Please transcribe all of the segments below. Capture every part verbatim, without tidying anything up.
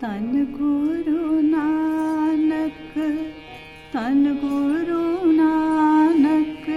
तन गुरु नानक, तन गुरु नानक,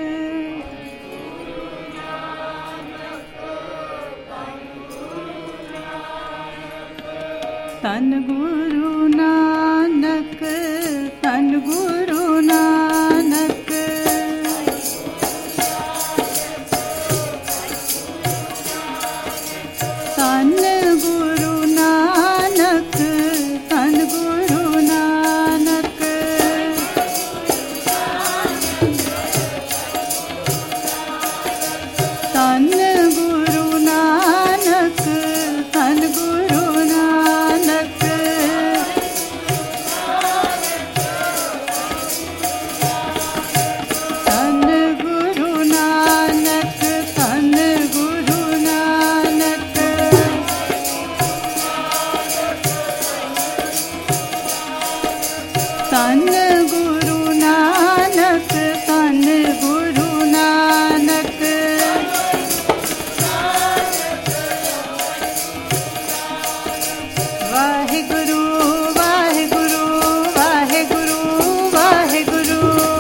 तन गुरु नानक, तन गुरु नानक, तन गुरु नानक, तन गुरु नानक, तन गुरु नानक, तन गुरु नानक, तन गुरु नानक, तन गुरु नानक, तन गुरु नानक, तन गुरु नानक, वाहिगुरु वाहिगुरु वाहिगुरु वाहिगुरु,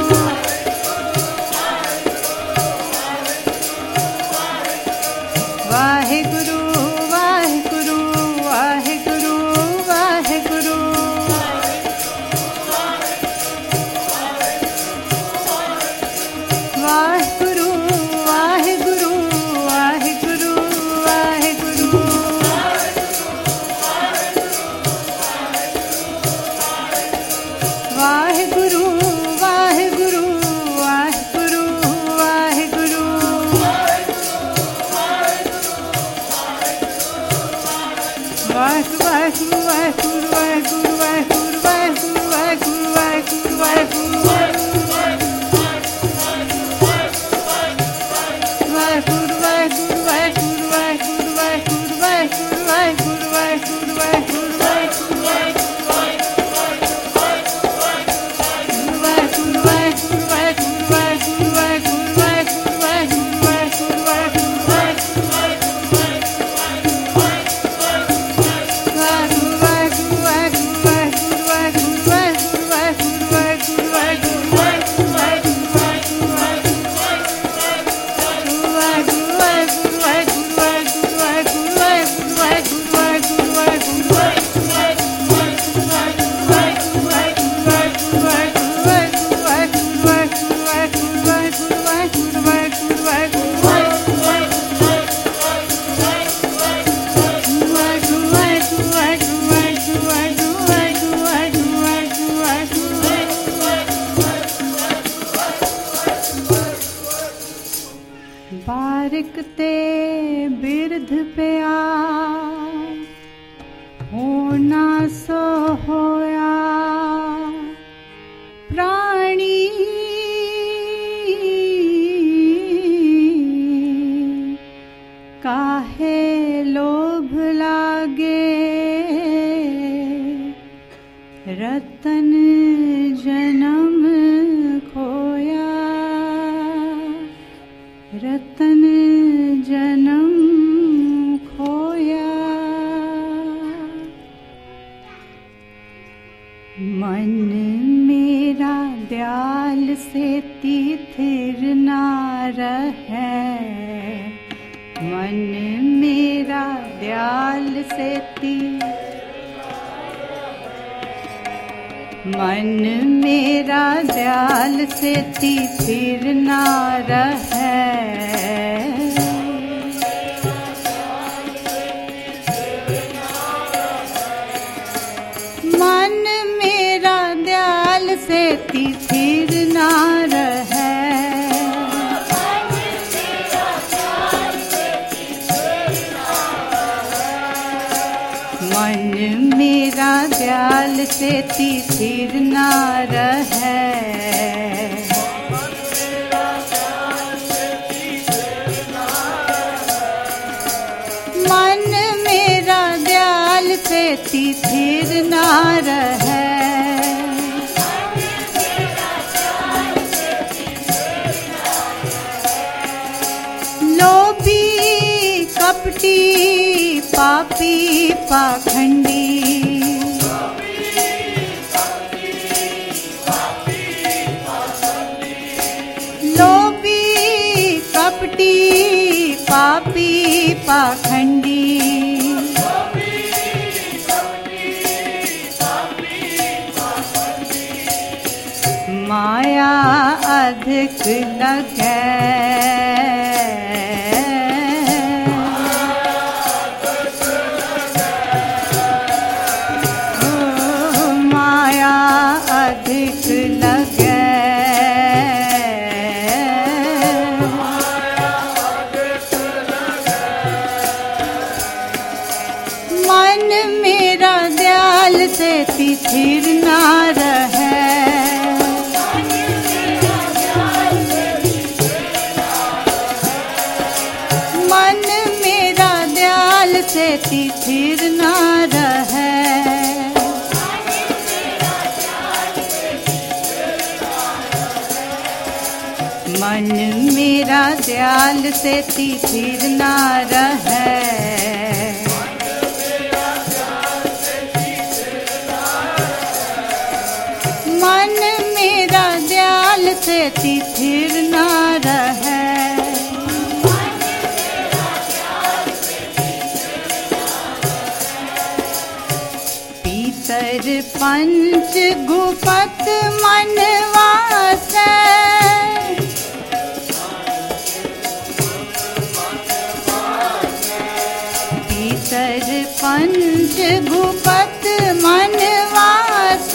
वाहिगुरु वाहिगुरु वाहिगुरु वाहिगुरु, वाहिगुरु वाहिगुरु वाहिगुरु वाहिगुरु, वाहिगुरु वाहिगुरु वाहिगुरु वाहिगुरु, वाहिगुरु वाहिगुरु वाहिगुरु वाहिगुरु वाहिगुरु वाहिगुरु वाहिगुरु वाहिगुरु, वाहिगुरु वाहिगुरु वाहिगुरु वाहिगुरु वाहिगुरु वाहिगुरु वाहिगुरु वाहिगुरु वाहिगुरु बारिक ते बिरध पिया, होना सो होया, प्राणी काहे लोभ लागे, रतन जन्म खोया, रतन जन्म खोया, मन मेरा दयाल से तिथिर ना रहे, मन मेरा दयाल से ती, मन मेरा दयाल से तिथिर ना रहे, मन मेरा दयाल से तिथिर ना रहे, मन मेरा दयाल से तिथिर ना रहे, मन मेरा दयाल से तिथिर ना रहे, लोभी कपटी पापी पाखंडी, पाखंडी। माया अधिक लगे, ओ माया अधिक लगे। मन मेरा दयाल से स्थिर ना रहे, से स्थिर ना रहे। मन मेरा दयाल से स्थिर ना रहे। मन मेरा दयाल से स्थिर ना रहे। पीतर पंच गुपत मनवास, पीतर पंच गुपत मनवास।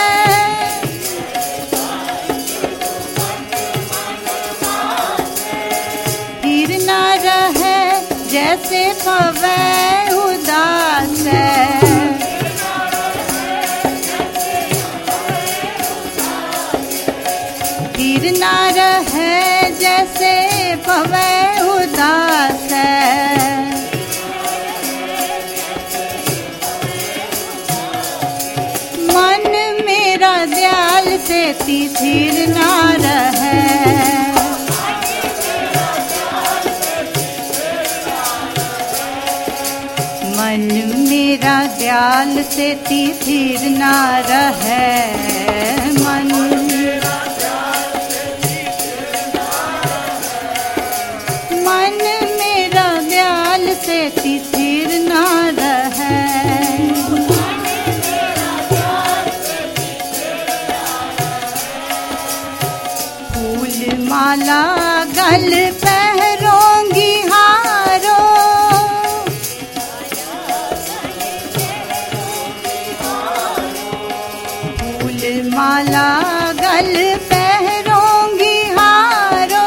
फिर न रहे जैसे पवै उदास, फिर न रहे जैसे पवै उदास। मन मेरा दयाल से स्थिर ना रहे। मन मेरा दयाल से स्थिर ना रहे। मन मन मेरा दयाल से स्थिर ना रहे। फूल माला गल पहरोंगी हारो, फूल माला गल पहरोंगी हारो।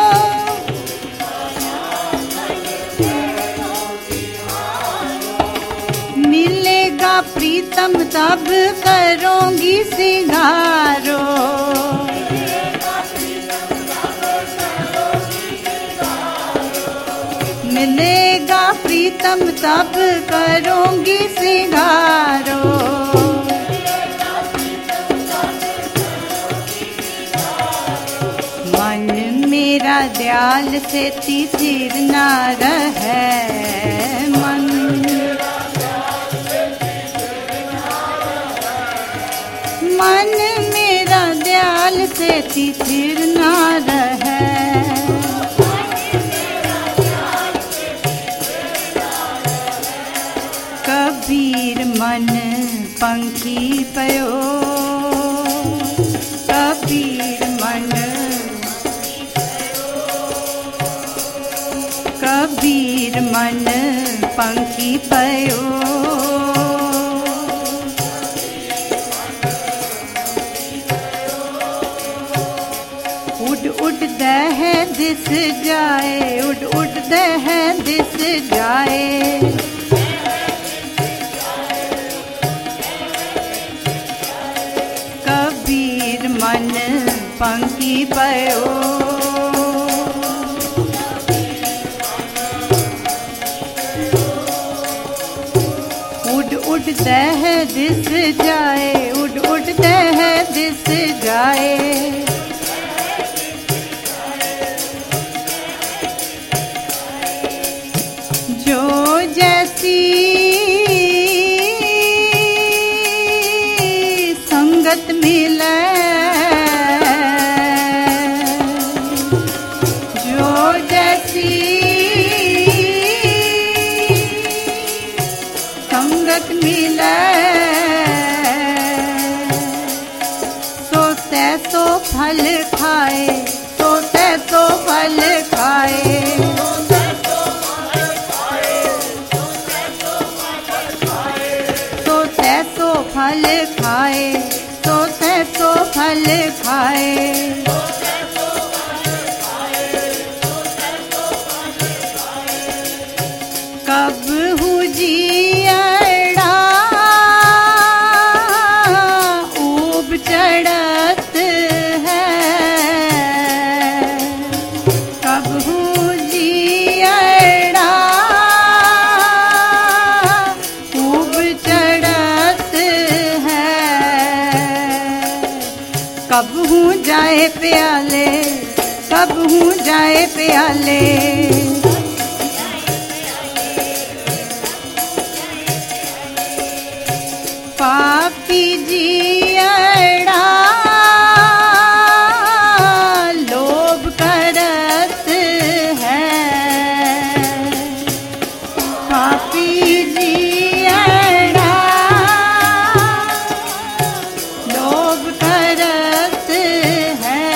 मिलेगा प्रीतम तब करोगी सिंगारो, मिलेगा प्रीतम तब करोगी सिंगारो। मन मेरा दयाल से स्थिर ना रहे। मन मन मेरा दयाल से स्थिर ना रहे। कबीर मन पंखी पयो, कबीर मन कबीर मन पंखी पयो। उड़ उड़ दह दिस जाए, उड़ उड़ दह दिस जाए। कबीर मन पंखी पयो, उड़ उड़ दह दिस जाए, उड़ उड़ दह दिस जाए। जो जैसी संगत मिले, जो जैसी फल खाए, तो तैसो फल खाए। तो तैसो फल खाए, तो तैसो फल खाए। कब हूँ जियड़ा ऊब चढ़त है, कब हूँ जियड़ा ऊब चढ़त है। कब हूँ जाए प्याले, कब हूँ जाए प्याले। पापी जियड़ा लोभ करत है, पापी जियड़ा लोभ करत है।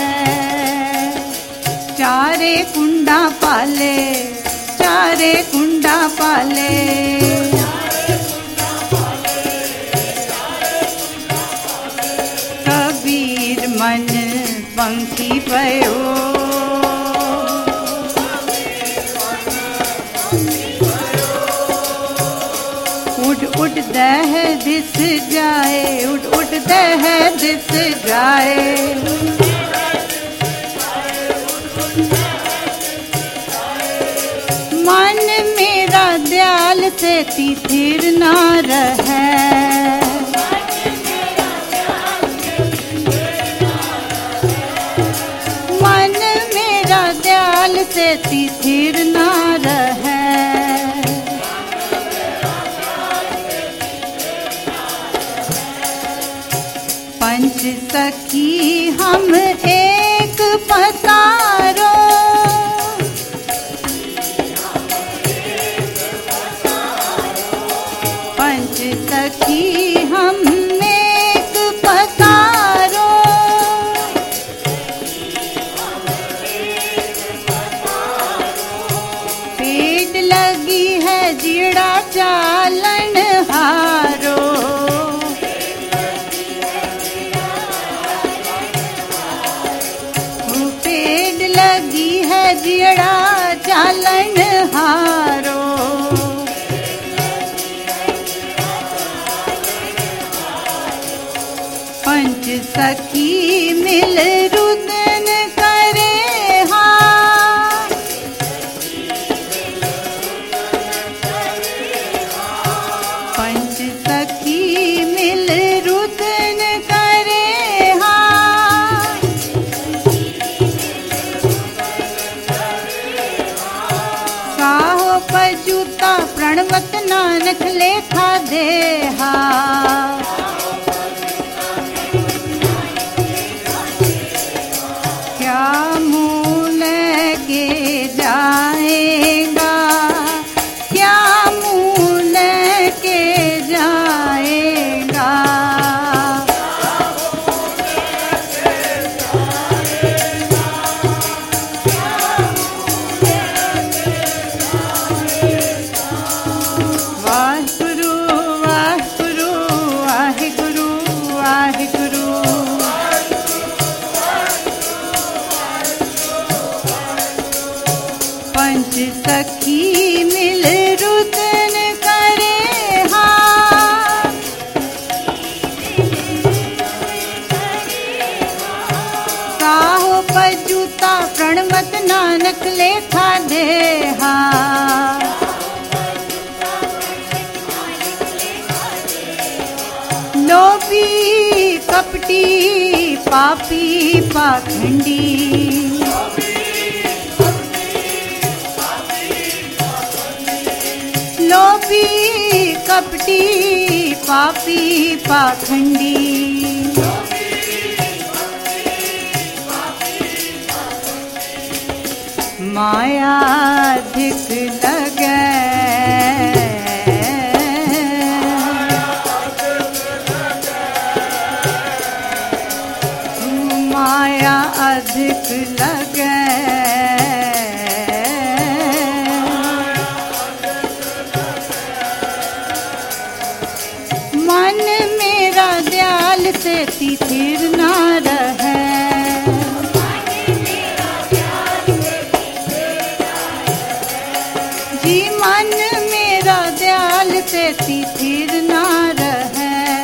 चारे कुंडा पाले, चारे कुंडा पाले। कबीर मन पंखी पयो, उड़ उड़ दह दिस जाए, उड़ उड़ दह दिस जाए। मन मेरा दयाल से तिथिर ना रहे, दयाल से तिथिर ना रहे। पंच सखी हम एक पसारो, पंच सखी हम एक पसारो। लगी है जीड़ा चालन हारो, पेड़ लगी है जीड़ा चालन हारो। पंच सखी मिल रुदन करे हाँ, पंच सखी मिल रुदन करे हाँ। साहो पजूता प्रणवत नानक लेखा देहा, क्या मूल के जाएगा, क्या मूल के जाएगा। वाहिगुरु वाहिगुरु वाहिगुरु वाहिगुरु। पंच सखी मिल रुदन करे हाँ, साहो पजूता प्रणवत नानक लेखा देहा। लोभी कपटी पापी पाखंडी, लोभी कपटी पापी पाखंडी। माया धिक लगे, माया अधिक लगे। मन मेरा दयाल से तिथिर ना रहे। जी मन मेरा दयाल से तिथिर ना रहे।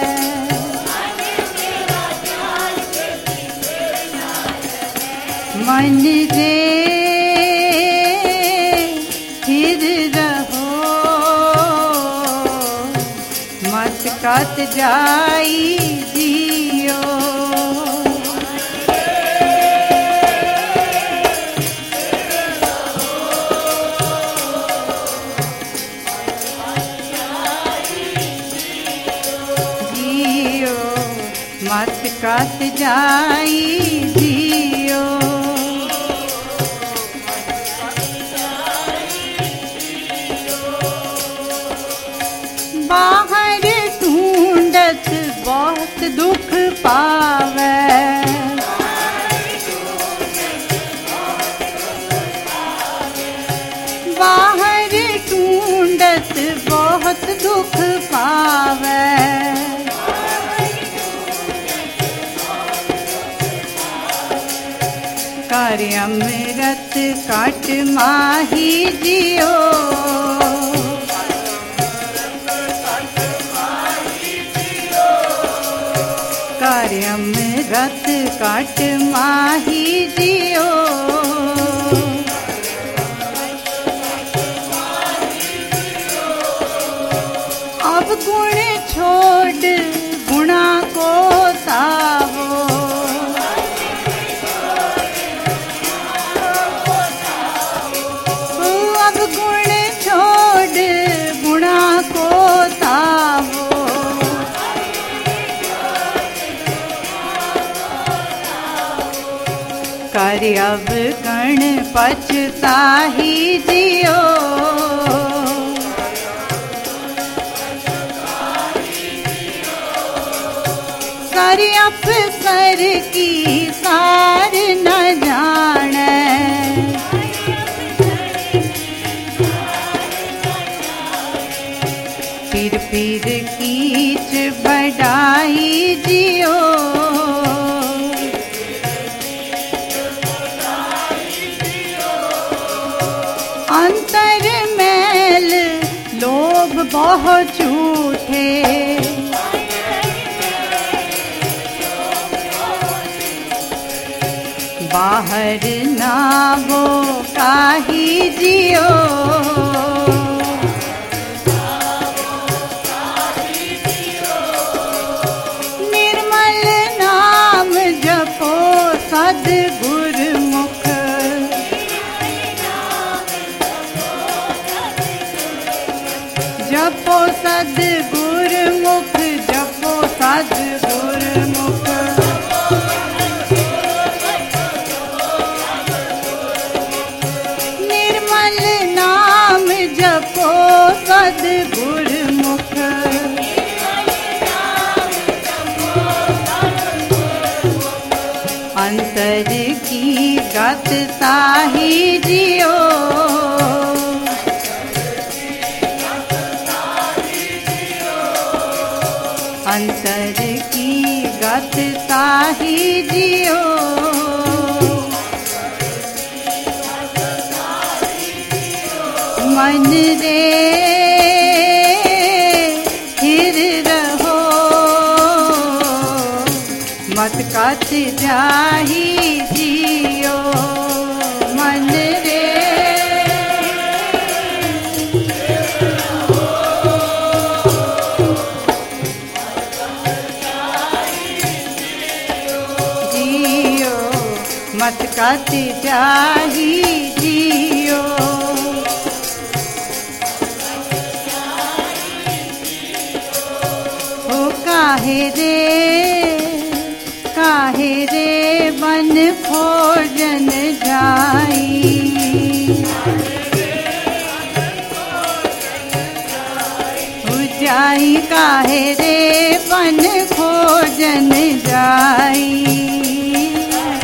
मन रे स्थिर रहो, मत कत जाई जियो। जियो मत कत जाई जियो। बाहर ढूंढत बहुत दुख पावे। बाहर ढूंढत बहुत दुख पावे। कार्य अमृत काट माही जियो। कार्य अमृत काट माही जियो। अब गुण छोड़ गुणा को सावो। अब गुण छोड़ गुणा को सावो। कर अब गण पछताही जियो। कर अफसर की सार न जाने। पीर पीर कीच बढ़ाई जियो। अंतर मैल लोभ बहुत झूठे। बाहर ना वो काही जियो। निर्मल नाम जपो सद्गुर मुख। जपो सद्गुर मुख, जपो सद्गुर मुख। निर्मल नाम जपो सद्गुर मुख। अंतर की गत साही जियो। अंतर की गत साही जियो। मन रे स्थिर रहो, मत कत जाही जियो। मन रे जियो, मत कत जाही जियो। हो काहे रे काहे रे बन खोजन जाई। हो जाई काहे रे बन खोजन जाई।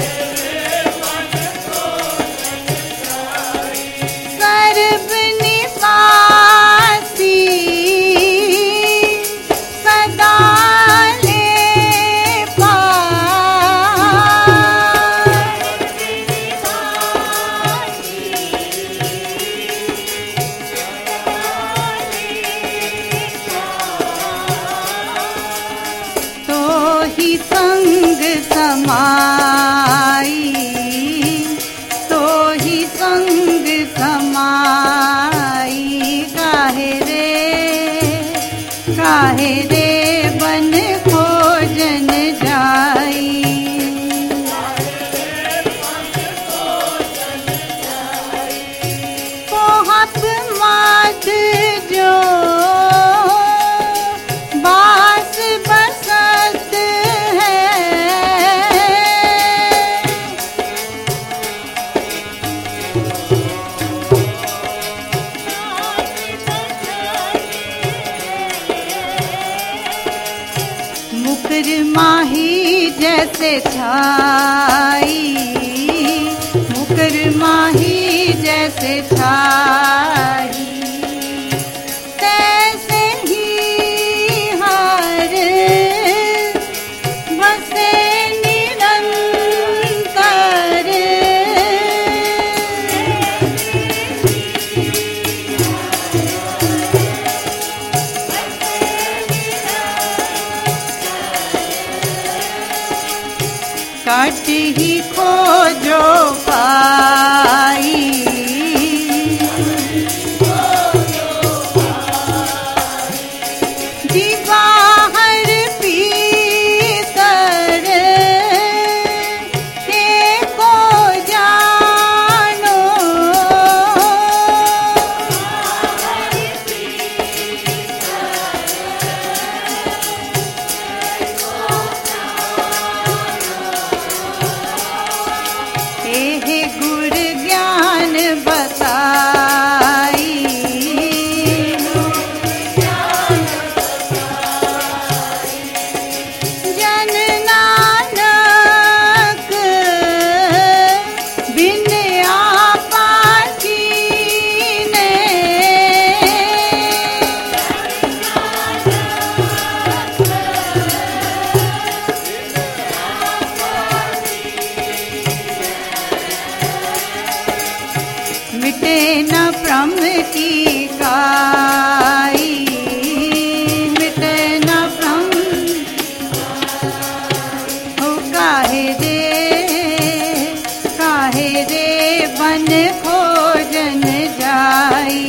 जैसे छाई, मुकर माही जैसे छाई, तैसे ही हार बसे निरंतर। काट ही खोजो पाई, जी बाहर भीतर एको जानो। एहे गुर ज्ञान बताई, जन नानक बिन आपा कीने। मिटे न भ्रम की काई, मिटे न भ्रम हो काहे रे, काहे रे बन खोजन जाई।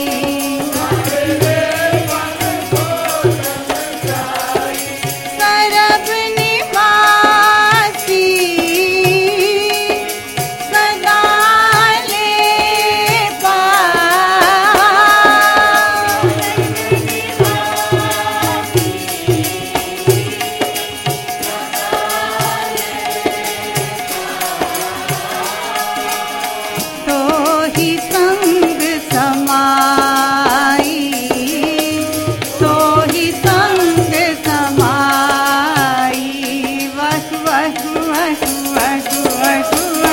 सरब निवासी सदा संग समाई, तो ही संग समाई। वह वह वह वह वह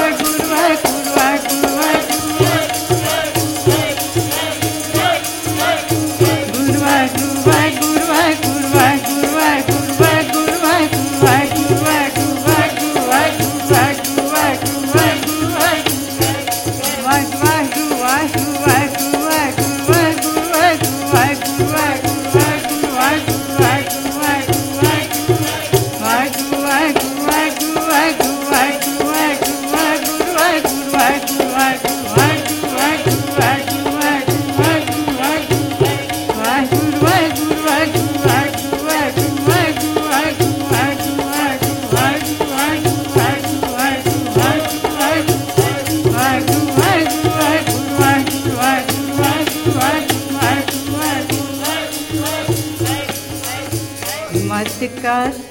मत कस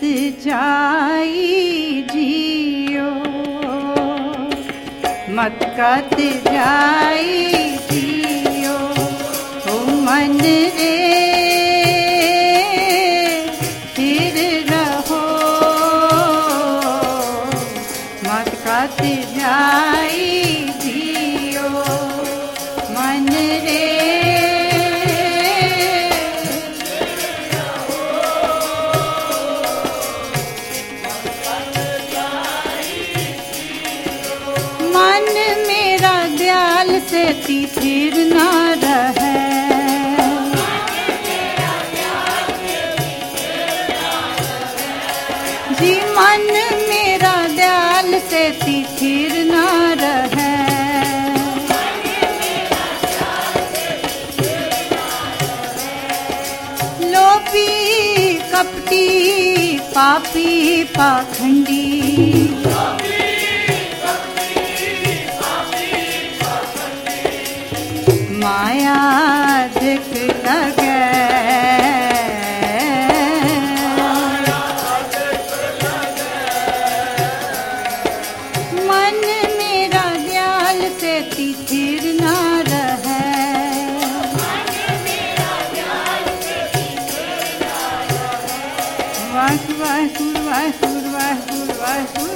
जाई जियो, मत कस जाई जियो। ओ मन रे स्थिर रहो, मत कस जाई जियो। मन रे मन मेरा दयाल से स्थिर न रहे, जी मन मेरा दयाल से स्थिर न रहे। लोभी कपटी पापी पाखंडी, माया दिख लगे, मन मेरा दयाल से स्थिर न रहे। वाह वाह वाह वाह वाह पशु